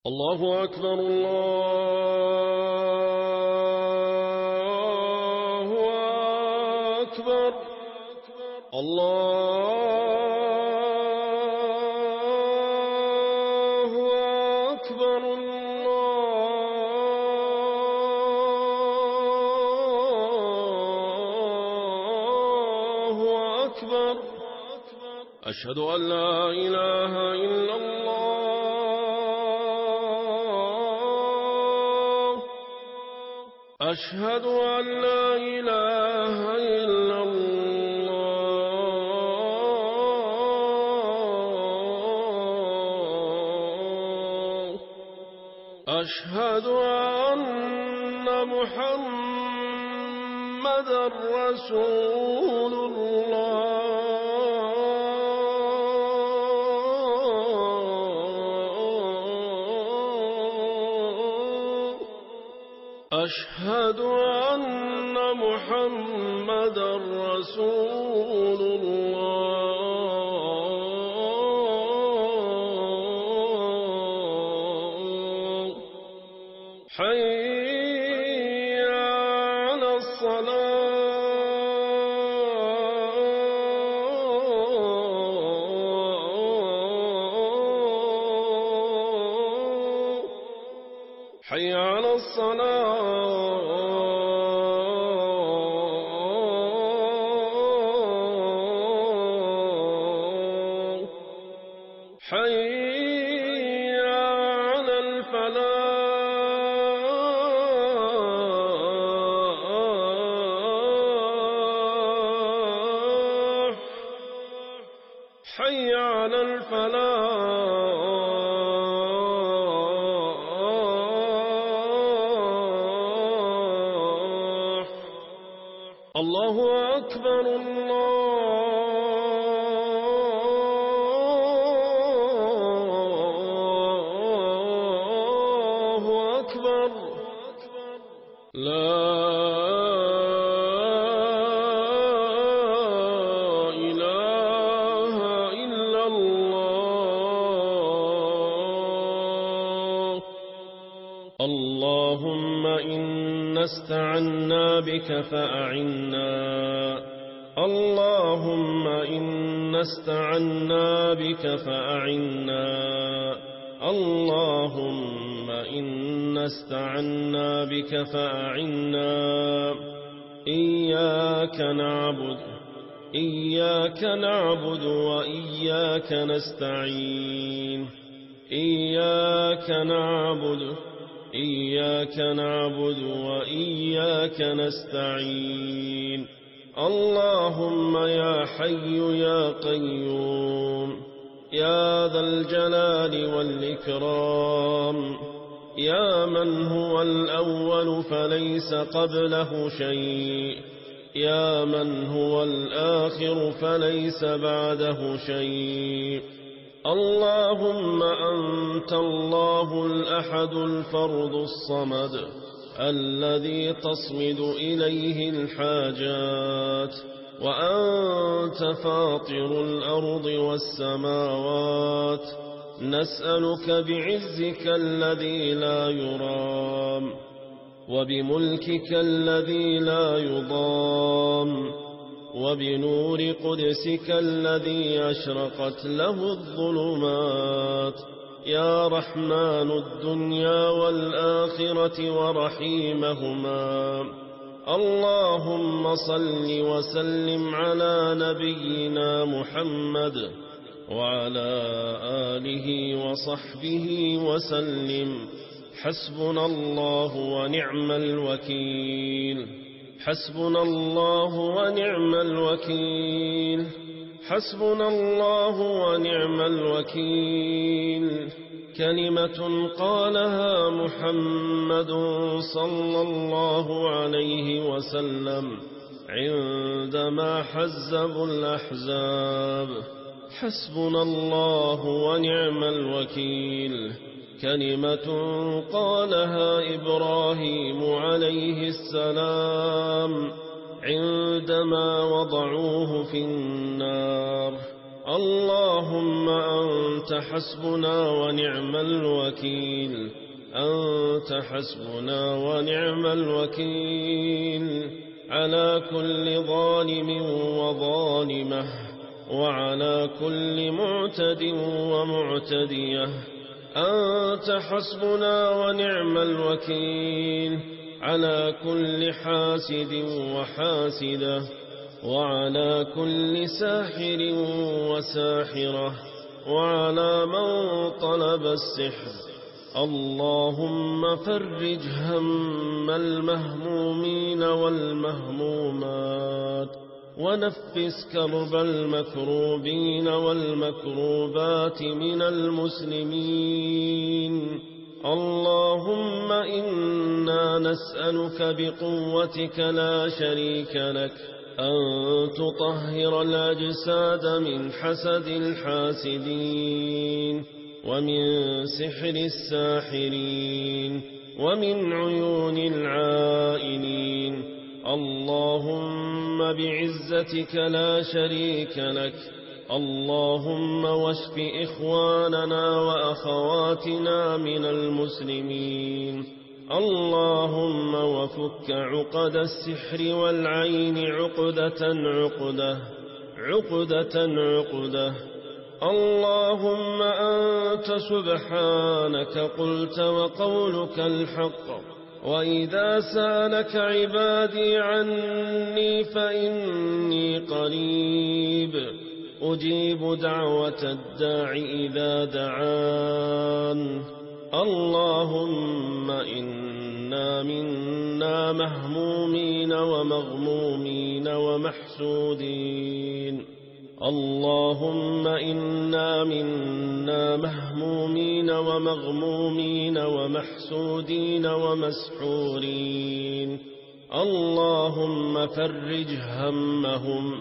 الله أكبر الله أكبر الله أكبر الله أكبر. أشهد أن لا إله إلا الله أشهد أن لا إله إلا الله أشهد أن محمدا رسول الله أشهد أن محمدا رسول الله. حي على الصلاة حي على الصلاة حي على الفلاح حي على الفلاح. الله أكبر الله أكبر. لا إله إلا الله. اللهم إنا استعنا بك فأعنا اللهم إنا استعنا بك فأعنا اللهم إنا استعنا بك فأعنا. إياك نعبد وإياك نستعين. إياك نعبد وإياك نستعين. اللهم يا حي يا قيوم يا ذا الجلال والإكرام يا من هو الأول فليس قبله شيء يا من هو الآخر فليس بعده شيء. اللهم أنت الله الأحد الفرد الصمد الذي تصمد إليه الحاجات وأنت فاطر الأرض والسماوات. نسألك بعزك الذي لا يرام وبملكك الذي لا يضام وبنور قدسك الذي أشرقت له الظلمات يا رحمن الدنيا والآخرة ورحيمهما. اللهم صل وسلم على نبينا محمد وعلى آله وصحبه وسلم. حسبنا الله ونعم الوكيل. حسبنا الله ونعم الوكيل. حسبنا الله ونعم الوكيل. كلمة قالها محمد صلى الله عليه وسلم عندما حزبوا الأحزاب. حسبنا الله ونعم الوكيل. كلمة قالها إبراهيم عليه السلام عندما وضعوه في النار. اللهم أنت حسبنا ونعم الوكيل، أنت حسبنا ونعم الوكيل على كل ظالم وظالمة، وعلى كل معتد ومعتدية. أنت حسبنا ونعم الوكيل على كل حاسد وحاسدة، وعلى كل ساحر وساحرة، وعلى من طلب السحر. اللهم فرج هم المهمومين والمهمومات، ونفس كرب المكروبين والمكروبات من المسلمين. اللهم إنا نسألك بقوتك لا شريك لك أن تطهر الأجساد من حسد الحاسدين، ومن سحر الساحرين، ومن عيون العائنين. اللهم بعزتك لا شريك لك، اللهم واشف إخواننا وأخواتنا من المسلمين. اللهم وفك عقد السحر والعين عقدة عقدة عقدة عقدة. اللهم أنت سبحانك قلت وقولك الحق، وإذا سألك عبادي عني فإني قريب أجيب دعوة الداع إذا دعان. اللهم إنا منا مهمومين ومغمومين ومحسودين. اللهم إنا منا مهمومين ومغمومين ومحسودين ومسحورين. اللهم فرج همهم،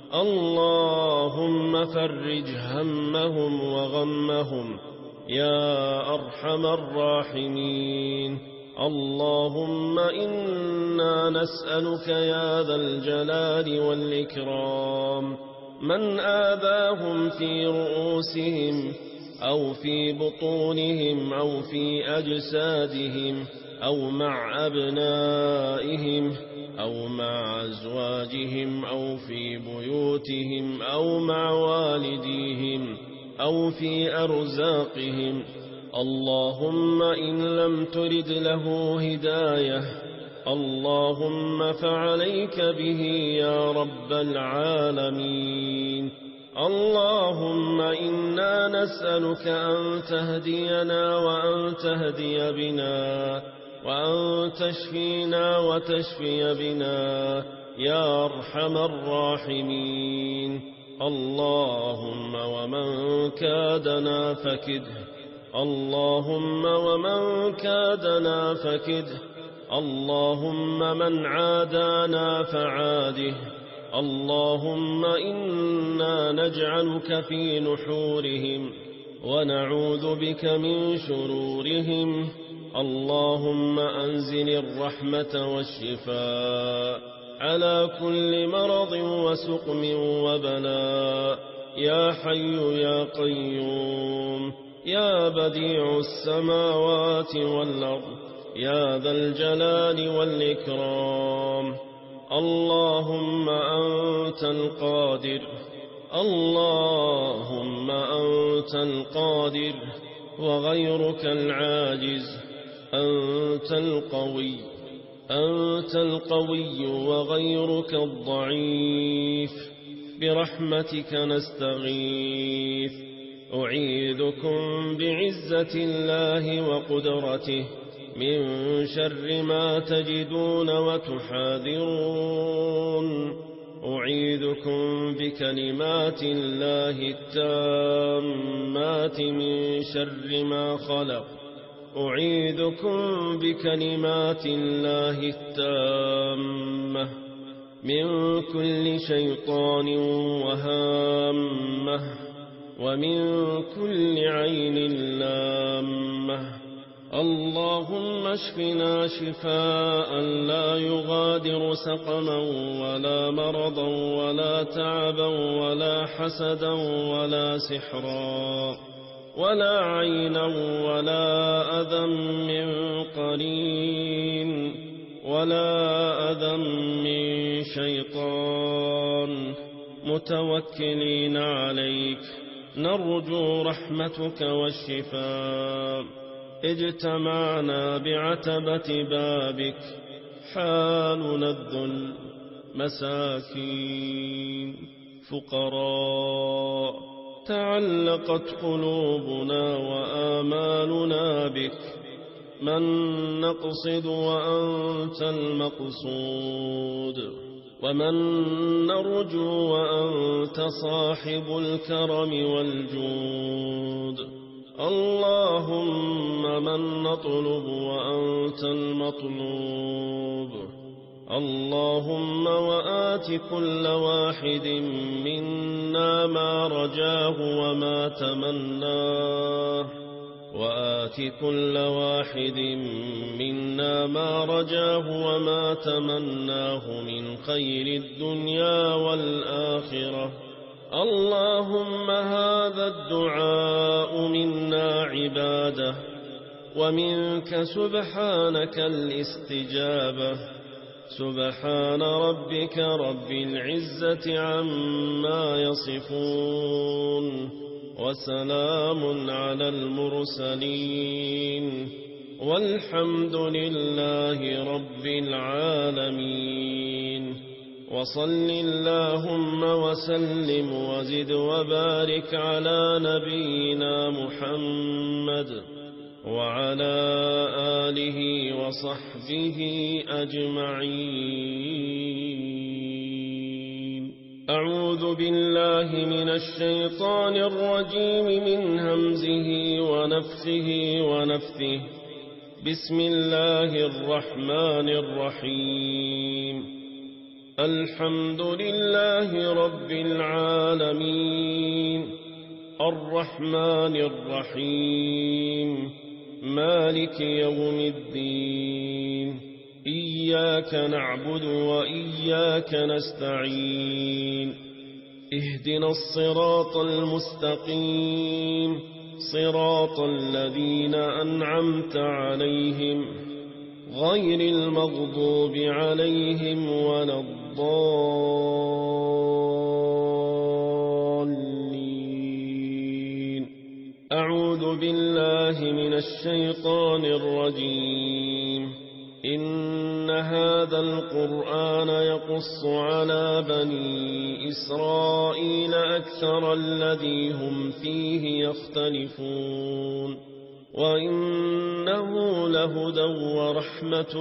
اللهم فرج همهم وغمهم يا أرحم الراحمين. اللهم إنا نسألك يا ذا الجلال والإكرام من آذاهم في رؤوسهم أو في بطونهم أو في أجسادهم أو مع أبنائهم أو مع أزواجهم أو في بيوتهم أو مع والديهم أو في أرزاقهم. اللهم إن لم ترد له هداية اللهم فعليك به يا رب العالمين. اللهم إنا نسألك أن تهدينا وأن تهدي بنا وأن تشفينا وتشفي بنا يا أرحم الراحمين. اللهم ومن كادنا فكده، اللهم ومن كادنا فكده، اللهم من عادانا فعاده. اللهم إنا نجعلك في نحورهم ونعوذ بك من شرورهم. اللهم أنزل الرحمة والشفاء على كل مرض وسقم وبلاء يا حي يا قيوم يا بديع السماوات والأرض يا ذا الجلال والإكرام. اللهم أنت القادر، اللهم أنت القادر وغيرك العاجز. أنت القوي، أنت القوي وغيرك الضعيف. برحمتك نستغيث. أعيذكم بعزة الله وقدرته من شر ما تجدون وتحاذرون. أعيذكم بكلمات الله التامات من شر ما خلق. أعيذكم بكلمات الله التامة من كل شيطان وهامة ومن كل عين لامة اللهم اشفنا شفاء لا يغادر سقما ولا مرضا ولا تعبا ولا حسدا ولا سحرا ولا عينا ولا أذى من قرين ولا أذى من شيطان متوكلين عليك نرجو رحمتك والشفاء. اجتمعنا بعتبة بابك حالنا الذل مساكين فقراء تعلقت قلوبنا وآمالنا بك من نقصد وأنت المقصود ومن نرجو وأنت صاحب الكرم والجود. اللهم من نطلب وأنت المطلوب. اللهم وآت كل واحد منا ما رجاه وما تمناه وآت كل واحد منا ما رجاه وما تمناه من خير الدنيا والآخرة. اللهم هذا الدعاء منا عباده ومنك سبحانك الاستجابة. سبحان ربك رب العزة عما يصفون وسلام على المرسلين والحمد لله رب العالمين. وصل اللهم وسلم وزد وبارك على نبينا محمد وعلى آله وصحبه أجمعين. أعوذ بالله من الشيطان الرجيم من همزه ونفسه ونفثه. بسم الله الرحمن الرحيم. الحمد لله رب العالمين الرحمن الرحيم مالك يوم الدين. إياك نعبد وإياك نستعين. اهدنا الصراط المستقيم صراط الذين أنعمت عليهم غير المغضوب عليهم ولا الضالين. أعوذ بالله من الشيطان الرجيم. إن هذا القرآن يقص على بني إسرائيل أكثر الذي هم فيه يختلفون وإنه لهدى ورحمة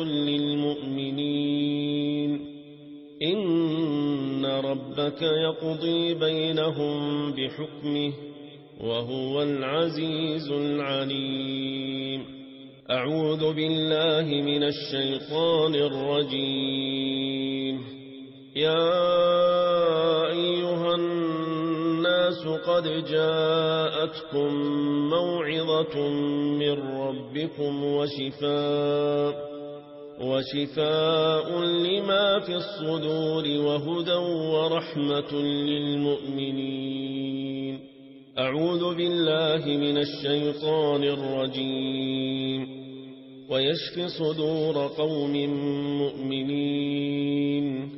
للمؤمنين. إن ربك يقضي بينهم بحكمه وهو العزيز العليم. أعوذ بالله من الشيطان الرجيم. يا أيها الناس قد جاءتكم موعظة من ربكم وشفاء لما في الصدور وهدى ورحمة للمؤمنين. أعوذ بالله من الشيطان الرجيم. ويشفي صدور قوم مؤمنين